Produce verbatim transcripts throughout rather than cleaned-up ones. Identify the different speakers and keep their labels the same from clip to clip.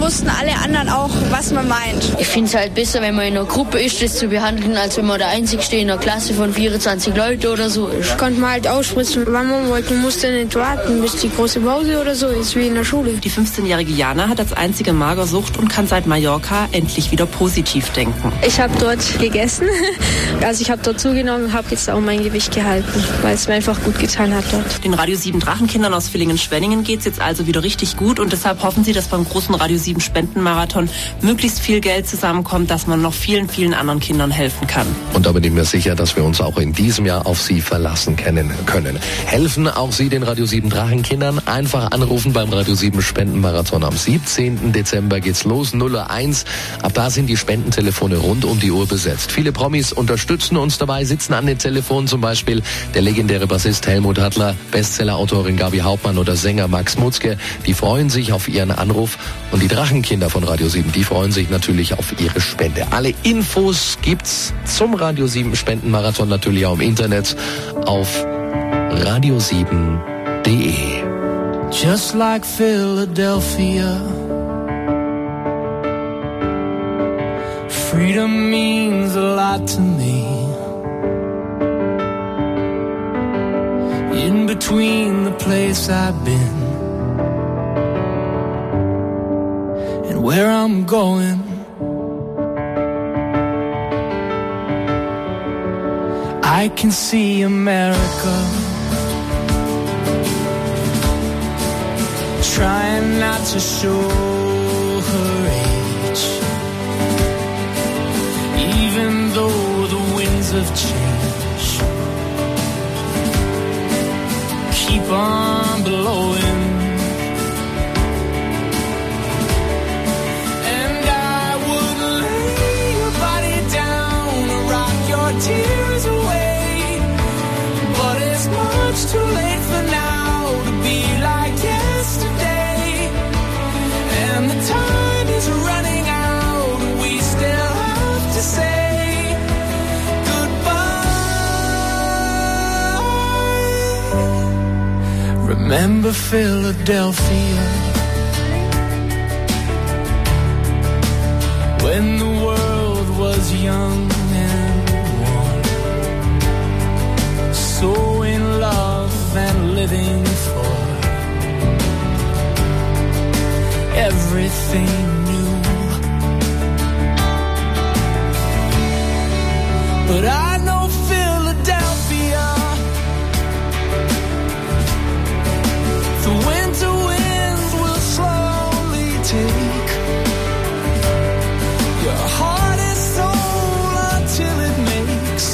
Speaker 1: wussten alle anderen auch, was man meint.
Speaker 2: Ich finde es halt besser, wenn man in einer Gruppe ist, das zu behandeln, als wenn man der Einzigste in einer Klasse von vierundzwanzig Leuten oder so ist.
Speaker 1: Konnte man halt ausspritzen, wann man wollte. Man musste nicht warten, bis die große Pause oder so ist, wie in der Schule.
Speaker 3: Die fünfzehnjährige Jana hat als einzige Magersucht und kann seit Mallorca endlich wieder positiv denken.
Speaker 4: Ich habe dort gegessen, also ich habe dort zugenommen und habe jetzt auch mein Gewicht gehalten, weil es mir einfach gut getan hat dort.
Speaker 3: Den Radio sieben Drachenkindern aus Villingen-Schwenningen geht es jetzt also wieder richtig gut und deshalb hoffen sie, dass beim großen Radio sieben Spendenmarathon möglichst viel Geld zusammenkommt, dass man noch vielen, vielen anderen Kindern helfen kann.
Speaker 5: Und da bin ich mir sicher, dass wir uns auch in diesem Jahr auf Sie verlassen können. Helfen auch Sie den Radio sieben Drachenkindern? Einfach anrufen beim Radio sieben Spendenmarathon. Am siebzehnten Dezember geht's los, null Uhr eins. Ab da sind die Spendentelefone rund um die Uhr besetzt. Viele Promis unterstützen uns dabei, sitzen an den Telefonen, zum Beispiel der legendäre Bassist Helmut Hattler, Bestsellerautorin Gabi Hauptmann oder Sänger Max Mutzke. Die freuen sich auf ihren Anruf und die Drachenkinder von Radio sieben, die freuen sich natürlich auf ihre Spende. Alle Infos gibt's zum Radio sieben Spendenmarathon natürlich auch im Internet auf radio sieben punkt de.
Speaker 6: Just like Philadelphia, freedom means a lot to me. In between the place I've been and where I'm going, I can see America trying not to show her age, even though the winds of change keep on blowing. And I would lay your body down and rock your tears away, but it's much too late for now to be like yesterday. And the time is running out, we still have to say goodbye. Remember Philadelphia, when the world was young and warm, so in love and living for everything new. But I know Philadelphia, the winter winds will slowly take your heart and soul until it makes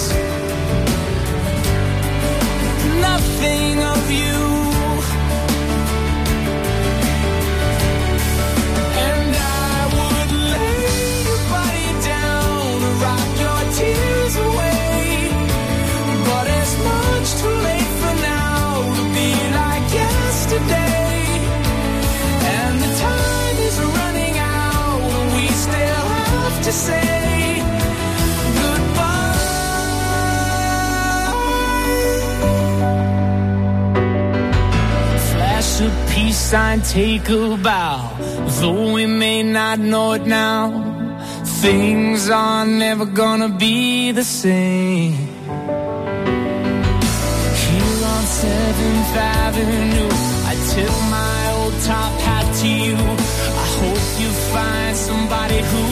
Speaker 6: nothing of you. And I would lay your body down and rock your tears away, but it's much too late for now to be like yesterday. And the time is running out, we still have to say goodbye. Flash a peace sign, take a bow, though we may not know it now. Things are never gonna be the same. Here on seventh Avenue, I tip my old top hat to you. I hope you find somebody who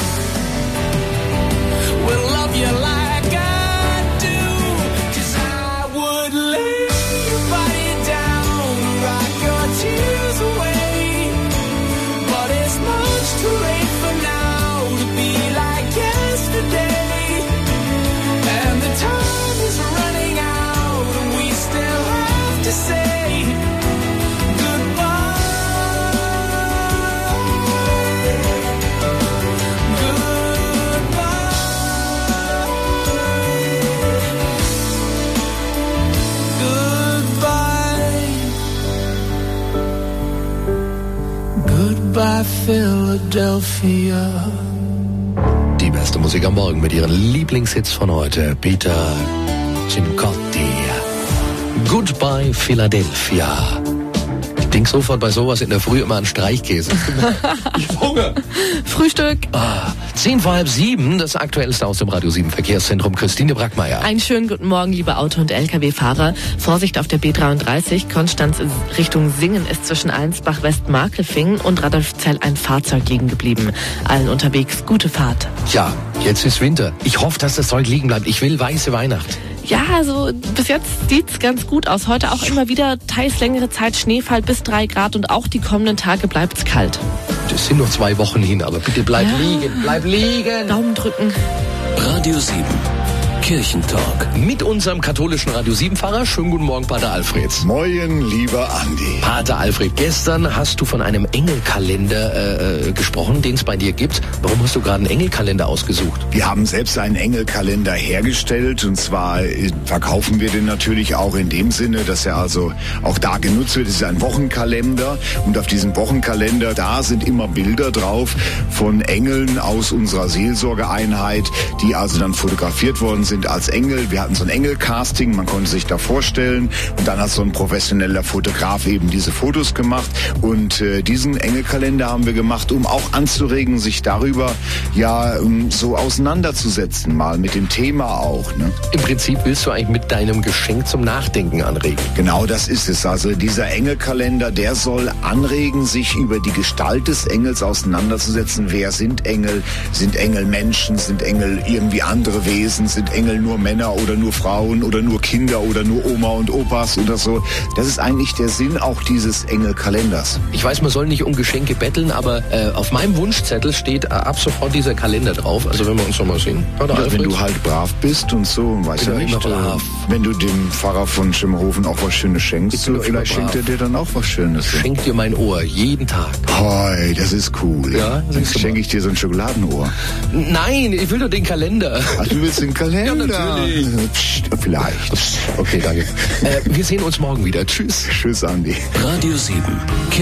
Speaker 6: will love you like I do. 'Cause I would lay your body down, rock your tears away, but it's much too late for now to be like yesterday. And the time is running out, and we still have to say Goodbye, Philadelphia.
Speaker 5: Die beste Musik am Morgen mit ihren Lieblingshits von heute. Peter Cincotti. Goodbye, Philadelphia. denk sofort bei sowas in der Früh immer an Streichkäse. Ich hab Hunger.
Speaker 7: Frühstück.
Speaker 5: Ah, zehn vor halb sieben, das Aktuellste aus dem Radio sieben Verkehrszentrum. Christine Brackmeier.
Speaker 7: Einen schönen guten Morgen, liebe Auto- und L K W-Fahrer. Vorsicht auf der B dreiunddreißig. Konstanz in Richtung Singen ist zwischen Allensbach-West-Markelfingen und Radolfzell ein Fahrzeug liegen geblieben. Allen unterwegs gute Fahrt.
Speaker 5: Ja, jetzt ist Winter. Ich hoffe, dass das Zeug liegen bleibt. Ich will weiße Weihnacht.
Speaker 7: Ja, also bis jetzt sieht's ganz gut aus. Heute auch immer wieder teils längere Zeit Schneefall bis drei Grad und auch die kommenden Tage bleibt's kalt.
Speaker 5: Das sind noch zwei Wochen hin, aber bitte bleib
Speaker 7: Ja.
Speaker 5: liegen, bleib liegen.
Speaker 7: Daumen drücken.
Speaker 8: Radio sieben. Kirchentalk.
Speaker 5: Mit unserem katholischen Radio sieben Pfarrer. Schönen guten Morgen, Pater Alfred.
Speaker 9: Moin, lieber Andi.
Speaker 5: Pater Alfred, gestern hast du von einem Engelkalender äh, gesprochen, den es bei dir gibt. Warum hast du gerade einen Engelkalender ausgesucht?
Speaker 9: Wir haben selbst einen Engelkalender hergestellt und zwar äh, verkaufen wir den natürlich auch in dem Sinne, dass er also auch da genutzt wird. Es ist ein Wochenkalender und auf diesem Wochenkalender, da sind immer Bilder drauf von Engeln aus unserer Seelsorgeeinheit, die also dann fotografiert worden sind als Engel. Wir hatten so ein Engelcasting, man konnte sich da vorstellen und dann hat so ein professioneller Fotograf eben diese Fotos gemacht und äh, diesen Engelkalender haben wir gemacht, um auch anzuregen, sich darüber ja um, so auseinanderzusetzen, mal mit dem Thema auch. Ne?
Speaker 5: Im Prinzip willst du eigentlich mit deinem Geschenk zum Nachdenken anregen.
Speaker 9: Genau, das ist es. Also dieser Engelkalender, der soll anregen, sich über die Gestalt des Engels auseinanderzusetzen. Wer sind Engel? Sind Engel Menschen? Sind Engel irgendwie andere Wesen? Sind Engel nur Männer oder nur Frauen oder nur Kinder oder nur Oma und Opas oder so? Das ist eigentlich der Sinn auch dieses Engelkalenders.
Speaker 5: Ich weiß, man soll nicht um Geschenke betteln, aber äh, auf meinem Wunschzettel steht äh, ab sofort dieser Kalender drauf. Also wenn wir uns noch mal sehen. Pater
Speaker 9: Ja,
Speaker 5: Alfred?
Speaker 9: wenn du halt brav bist und so, weiß ja
Speaker 5: Bin
Speaker 9: nicht,
Speaker 5: immer brav.
Speaker 9: äh, wenn du dem Pfarrer von Schimmerhofen auch was Schönes schenkst,
Speaker 5: Ich bin
Speaker 9: so,
Speaker 5: doch immer
Speaker 9: vielleicht schenkt
Speaker 5: brav.
Speaker 9: er dir dann auch was Schönes.
Speaker 5: Schenk dir mein Ohr, jeden Tag.
Speaker 9: Hoi, das ist cool.
Speaker 5: Ja,
Speaker 9: Dann
Speaker 5: siehst du
Speaker 9: schenke
Speaker 5: mal.
Speaker 9: ich dir so ein Schokoladenohr.
Speaker 5: Nein, ich will doch den Kalender.
Speaker 9: Ach, du willst den Kalender?
Speaker 5: Ja, natürlich.
Speaker 9: Psst, vielleicht.
Speaker 5: Okay, danke. äh, wir sehen uns morgen wieder. Tschüss.
Speaker 9: Tschüss, Andi.
Speaker 8: Radio sieben.